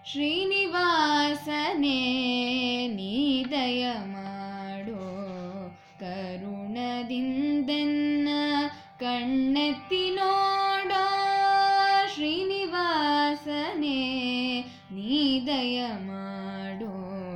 ಶ್ರೀನಿವಾಸನೇ ನೀ ದಯ ಮಾಡೋ ಕರುಣದಿಂದೆನ್ನ ಕಣ್ಣೆತ್ತಿ ನೋಡೋ ಶ್ರೀನಿವಾಸನೇ ನೀ ದಯ ಮಾಡೋ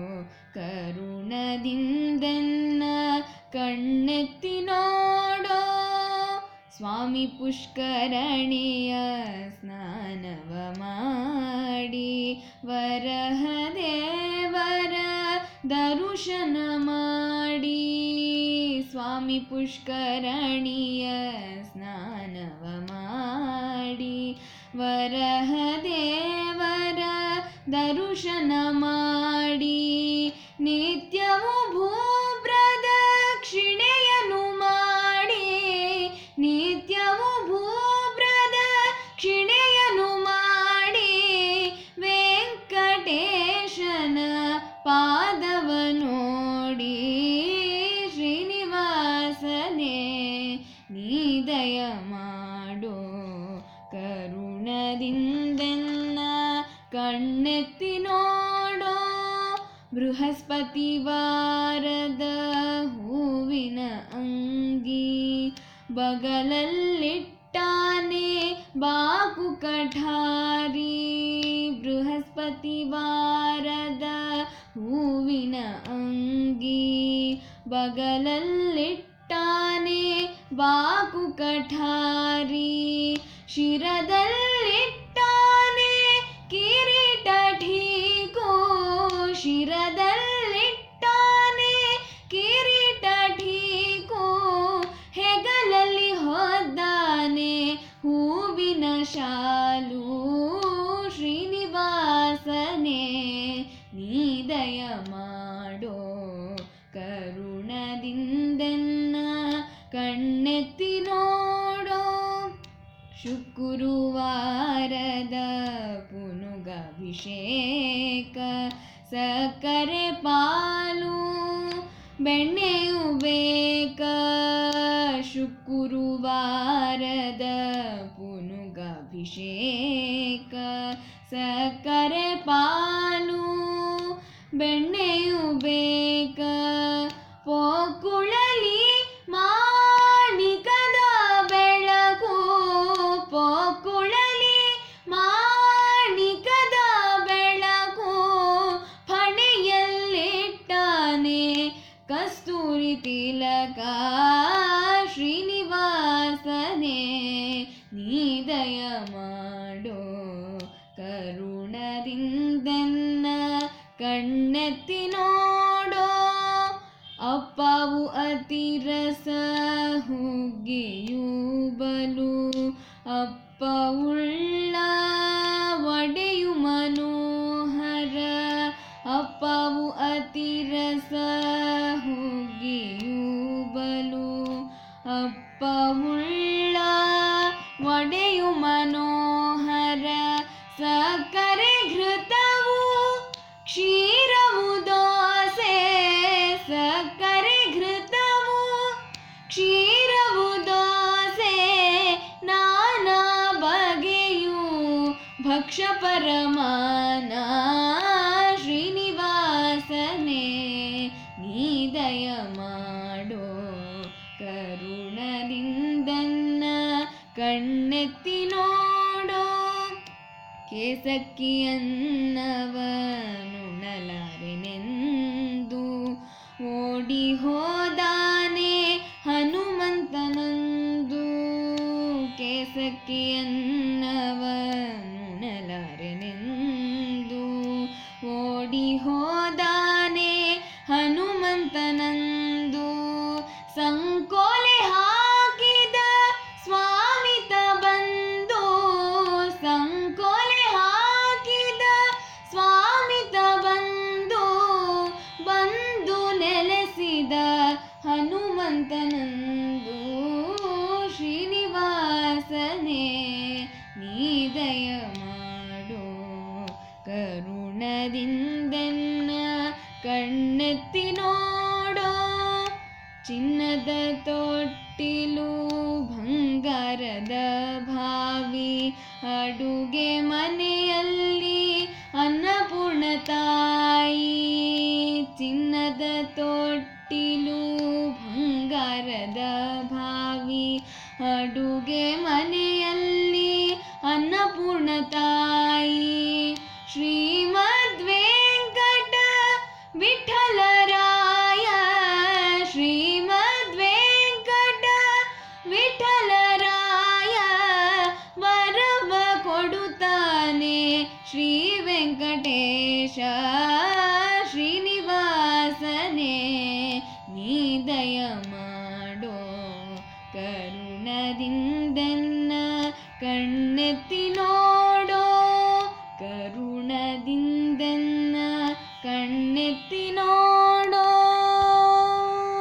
ಕರುಣದಿಂದೆನ್ನ ಕಣ್ಣೆತ್ತಿ ನೋಡೋ ಸ್ವಾಮಿ ಪುಷ್ಕರಣಿಯ ಸ್ನಾನವ ಮಾಡಿ ವರಹ ದೇವರ ದರುಶನ ಮಾಡಿ ಸ್ವಾಮಿ ಪುಷ್ಕರಣಿಯ ಸ್ನಾನವ ಮಾಡಿ ವರಹ ದೇವರ ದರುಶನ ಮಾಡಿ ನಿತ್ಯವೂ ಭೂಪ್ರದಕ್ಷಿಣೆಯನ್ನು ಮಾಡಿ ನಿತ್ಯವೂ ಭೂಪ್ರದಕ್ಷಿಣೆಯನ್ನು ಮಾಡಿ ವೆಂಕಟೇಶನ ಪಾದವ ನೋಡಿ ಶ್ರೀನಿವಾಸನೇ ನೀ ದಯ ಮಾಡೋ ಕರುಣದಿಂದೆನ್ನ ಕಣ್ಣೆತ್ತಿ ನೋಡೋ ಬೃಹಸ್ಪತಿ ವಾರದ ಹೂವಿನ ಅಂಗಿ ಬಗಲಲ್ಲಿಟ್ಟಾನೆ ಬಾಕು ಕಠಾರಿ ಬೃಹಸ್ಪತಿ ವಾರದ ಹೂವಿನ ಅಂಗಿ ಬಗಲಲ್ಲಿಟ್ಟಾನೆ ಬಾಕು ಕಠಾರಿ ಶಿರದಲ್ಲಿಟ್ಟಾನೆ ಕಿರೀಟ ಠೀಕೋ ಶಿರದಲ್ಲಿಟ್ಟಾನೆ ಕಿರೀಟ ಠೀಕೋ ಹೆಗಲಲ್ಲಿ ಹೊದ್ದಾನೆ ಹೂವಿನ ಶಾಲು ಶ್ರೀನಿವಾಸನೇ ನೀ ದಯ ಮಾಡೋ ಕರುಣದಿಂದೆನ್ನ ಕಣ್ಣೆತ್ತಿ ನೋಡೋ ಶುಕ್ರವಾರದ ಪುನುಗಾಭಿಷೇಕ ಸಕ್ಕರೆ ಪಾಲು ಬೆಣ್ಣೆಯು ಬೇಕ ಶುಕ್ರವಾರದ ಪುನುಗಾಭಿಷೇಕ ಸಕ್ಕರೆ ಪಾಲು ಬೆಣ್ಣೆಯು ಬೇಕ ಪೋಕುಳಲಿ ಮಾಣಿಕದ ಬೆಳಕು ಪೋಕುಳಲಿ ಮಾಣಿಕದ ಬೆಳಕು ಫಣೆಯಲ್ಲಿಟ್ಟಾನೆ ಕಸ್ತೂರಿ ತಿಲಕ ಶ್ರೀನಿವಾಸನೇ ನೀ ದಯ ಮಾಡೋ ಕರುಣದಿಂದೆನ್ನ ಕಣ್ಣೆತ್ತಿ ನೋಡೋ ಅಪ್ಪವು ಅತಿರಸ ಹುಗ್ಗಿಯೂ ಬಲು ಅಪ್ಪವುಳ್ಳ ಒಡೆಯು ಮನೋಹರ ಅಪ್ಪವು ಅತಿರಸ ಹುಗ್ಗಿಯೂ ಬಲು ಅಪ್ಪವುಳ್ಳ ಒಡೆಯು ಮನೋಹರ ಸಕ್ಕರೆ ಘೃತವು ಕ್ಷೀರವು ದೋಸೆ ಸಕ್ಕರೆ ಘೃತವು ಕ್ಷೀರವು ದೋಸೆ ನಾನಾ ಬಗೆಯು ಭಕ್ಷ್ಯ ಪರಮಾನ ಶ್ರೀನಿವಾಸನೇ ನೀ ದಯ ಮಾಡೋ ಕರುಣದಿಂದನ್ನ ಕಣ್ಣೆತ್ತಿ ನೋಡೋ ಕೇಸಕ್ಕಿ ಅನ್ನವನುಣಲಾರೆನೆಂದು ಓಡಿ ಹೋದಾನೆ ಹನುಮಂತನಂದು ಕೇಸಕ್ಕಿ ಅನ್ನವನುಣಲಾರೆನೆಂದು ಓಡಿ ಹೋದಾನೆ ಹನುಮಂತನಂದು ಸಂಕೋಲೆ ಹಾಕಿದ ಸ್ವಾಮಿತ ಬಂದು ಸಂಕೋಲೆ ಹಾಕಿದ ಸ್ವಾಮಿತ ಬಂದು ಬಂದು ನೆಲೆಸಿದ ಹನುಮಂತನಂದು ಶ್ರೀನಿವಾಸನೇ ನೀ ದಯ ಮಾಡೋ ಕರುಣದಿಂದೆನ್ನ ಕಣ್ಣೆತ್ತಿ ನೋಡೋ ಚಿನ್ನದ ತೊಟ್ಟಿಲು ಬಂಗಾರದ ಭಾವಿ ಅಡುಗೆ ಮನೆಯಲ್ಲಿ ಅನ್ನ ತಾಯಿ ಚಿನ್ನದ ತೊಟ್ಟಿಲು ಬಂಗಾರದ ಭಾವಿ ಅಡುಗೆ ಮನೆಯಲ್ಲಿ ಅನ್ನಪೂರ್ಣ ತಾಯಿ ಶ್ರೀಮದ್ ವೆಂಕಟ ವಿಠಲರಾಯ ಶ್ರೀಮದ್ ವೆಂಕಟ ವಿಠಲರಾಯ ವರವ ಕೊಡುತ್ತಾನೆ ಶ್ರೀ ವೆಂಕಟೇಶ ಶ್ರೀನಿವಾಸನೇ ನೀ ದಯ ಮಾಡೋ ಕರುಣದಿಂದನ್ನ ಕಣ್ಣ